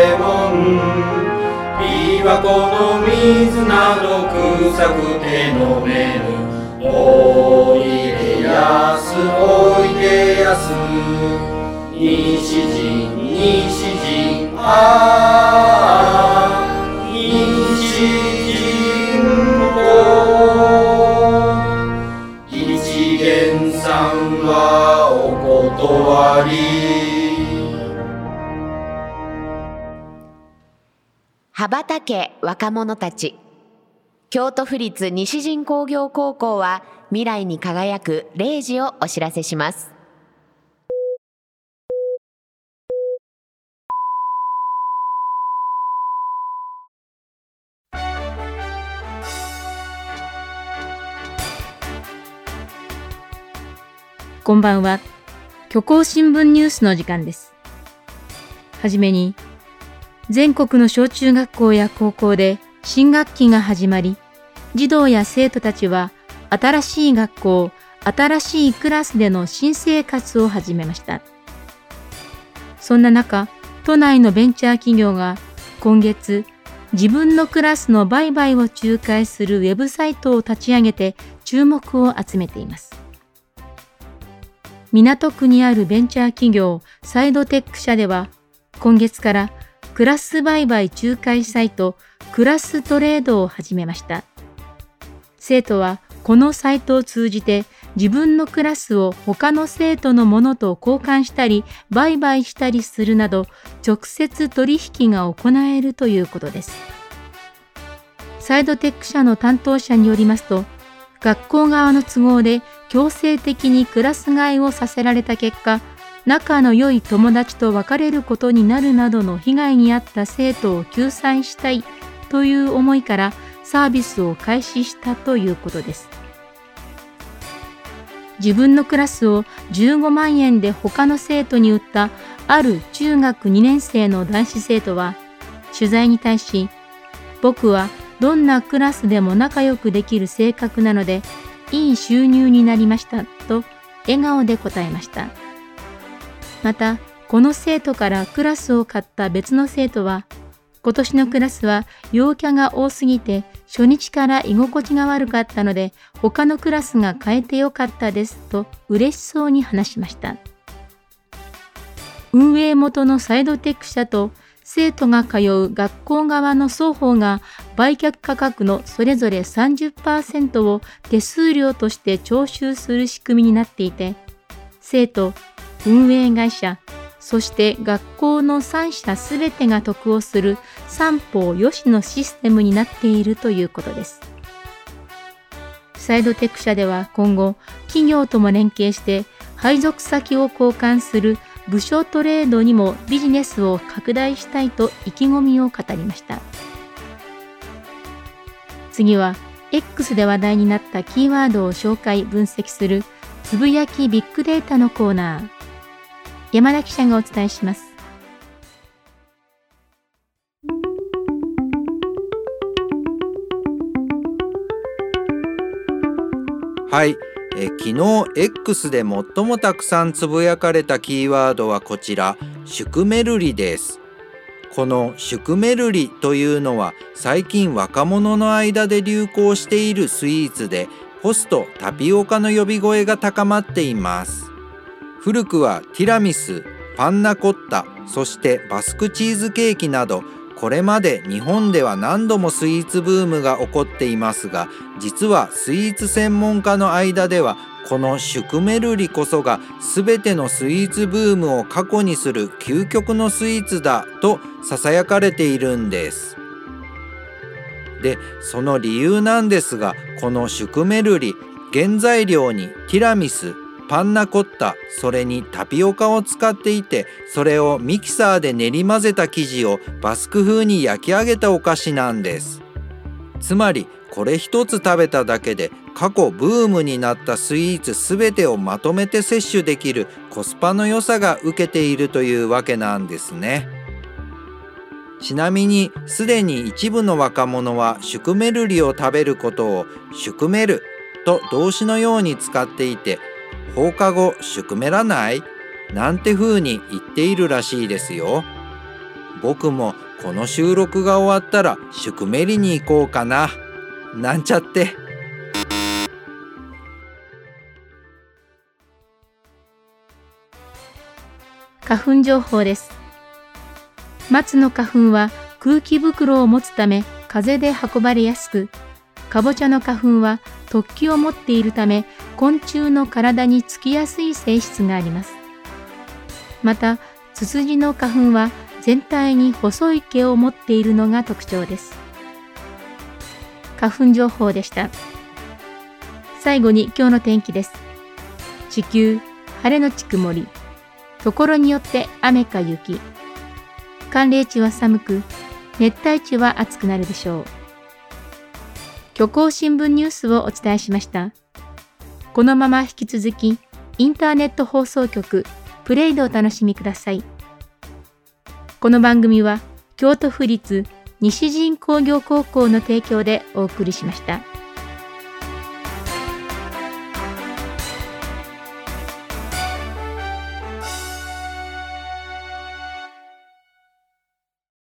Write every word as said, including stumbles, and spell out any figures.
レモン、琵琶湖の水など臭くて飲めぬ。おいでやすおいでやす、西陣西陣、ああ西陣と一元さんはお断り。 羽ばたけ若者たち。京都府立西陣工業高校は未来に輝くれいじをお知らせします。 こんばんは。虚構新聞ニュースの時間です。はじめに、全国の小中学校や高校で新学期が始まり、児童や生徒たちは新しい学校、新しいクラスでの新生活を始めました。そんな中、都内のベンチャー企業が今月、自分のクラスの売買を仲介するウェブサイトを立ち上げて注目を集めています。港区にあるベンチャー企業サイドテック社では、今月からクラス売買仲介サイトクラストレードを始めました。生徒はこのサイトを通じて自分のクラスを他の生徒のものと交換したり売買したりするなど直接取引が行えるということです。サイドテック社の担当者によりますと、学校側の都合で強制的にクラス替えをさせられた結果、仲の良い友達と別れることになるなどの被害に遭った生徒を救済したいという思いからサービスを開始したということです。自分のクラスをじゅうごまんえんで他の生徒に売ったある中学にねん生の男子生徒は、取材に対し、僕はどんなクラスでも仲良くできる性格なので、いい収入になりましたと笑顔で答えました。また、この生徒からクラスを買った別の生徒は、今年のクラスは陽キャが多すぎて初日から居心地が悪かったので他のクラスが変えてよかったですと嬉しそうに話しました。運営元のサイドテック社と生徒が通う学校側の双方が売却価格のそれぞれ さんじゅっパーセント を手数料として徴収する仕組みになっていて、生徒、運営会社、そして学校のさん社すべてが得をする三方よしのシステムになっているということです。サイドテック社では今後、企業とも連携して配属先を交換する部署トレードにもビジネスを拡大したいと意気込みを語りました。次は X で話題になったキーワードを紹介・分析するつぶやきビッグデータのコーナー。山田記者がお伝えします。 はい、え昨日 X で最もたくさんつぶやかれたキーワードはこちら、シュクメルリです。このシュクメルリというのは最近若者の間で流行しているスイーツで、ポストタピオカの呼び声が高まっています。古くはティラミス、パンナコッタ、そしてバスクチーズケーキなど、これまで日本では何度もスイーツブームが起こっていますが、実はスイーツ専門家の間ではこのシュクメルリこそが全てのスイーツブームを過去にする究極のスイーツだとささやかれているんです。で、その理由なんですが、このシュクメルリ、原材料にティラミス、パンナコッタ、それにタピオカを使っていて、それをミキサーで練り混ぜた生地をバスク風に焼き上げたお菓子なんです。つまりこれ一つ食べただけで過去ブームになったスイーツすべてをまとめて摂取できるコスパの良さが受けているというわけなんですね。ちなみにすでに一部の若者はシュクメルリを食べることをシュクメルと動詞のように使っていて、放課後シュクメらないなんて風に言っているらしいですよ。 僕もこの収録が終わったらシュクメリに行こうかな、なんちゃって。 花粉情報です。松の花粉は空気袋を持つため風で運ばれやすく、かぼちゃの花粉は突起を持っているため昆虫の体につきやすい性質があります。また、ツツジの花粉は全体に細い毛を持っているのが特徴です。花粉情報でした。最後に今日の天気です。地球、晴れのち曇り。ところによって雨か雪。寒冷地は寒く、熱帯地は暑くなるでしょう。虚構新聞ニュースをお伝えしました。このまま引き続き、インターネット放送局プレイでお楽しみください。この番組は京都府立西陣工業高校の提供でお送りしました。